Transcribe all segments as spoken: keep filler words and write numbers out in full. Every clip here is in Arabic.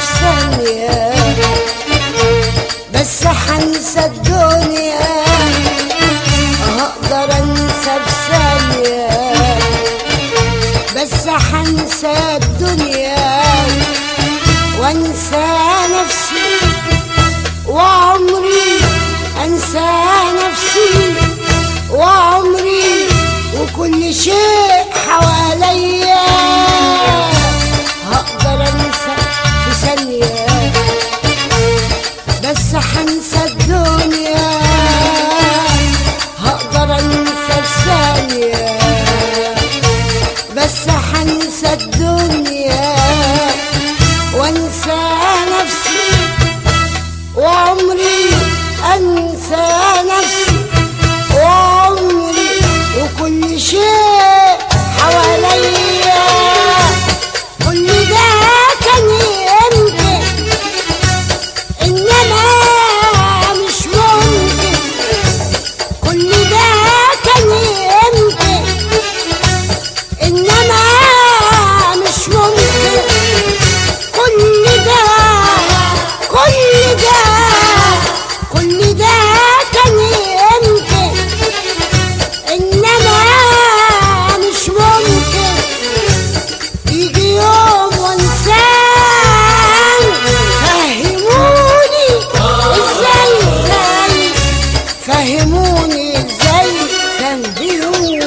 ثانية، بس حنسى الدنيا، هقدر انسى بثانية، بس حنسى الدنيا وانسى نفسي، وعمري انسى نفسي وعمري وكل شيء حواليا، هقدر انسى في ثانية، بس حنسى الدنيا، هقدر انسى في ثانية، بس حنسى الدنيا وانسى نفسي، وعمري انسى نفسي وعمري وكل شيء حواليا. كل ده كان يمكن، انما مش ممكن، كل ده كان يمكن، انما مش ممكن، كل ده كل ده كل ده كان يمكن، انما مش ممكن يجي يوم وانسان. فهموني ازاي ازاي فهموني ازاي فهموني.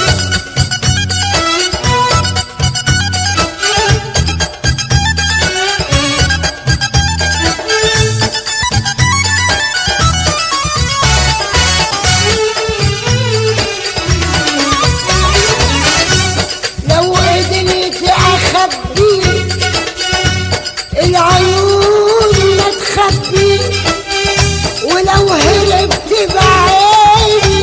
العيون ما تخبي، ولو هربت بعيني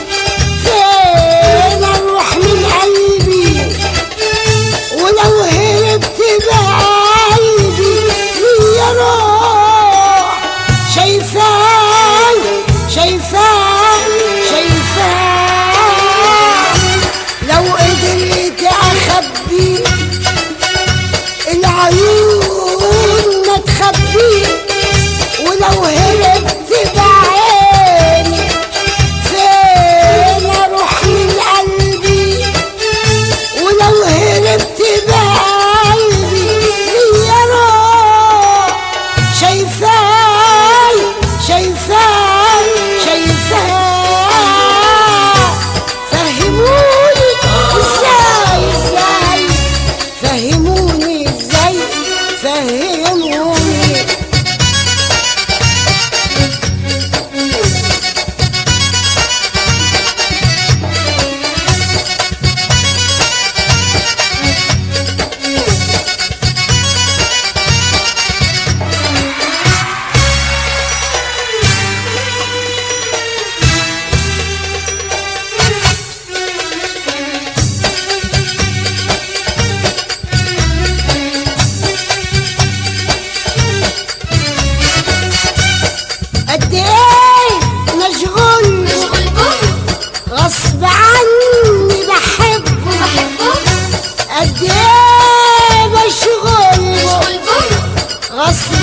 فين اروح من قلبي، ولو هربت بقلبي يا روح شايفاني شايفاني شايفاني. لو قدرت اخبي العيون ما تخبي، ولو هربت بعيني فين اروح من قلبي، ولو هربت بقلبي يا روح شايفاني شايفاني شايفاني. فهموني ازاي ازاي فهموني ازاي فهموني. قد ايه مشغول غصب عني بحبه، قد ايه مشغول غصب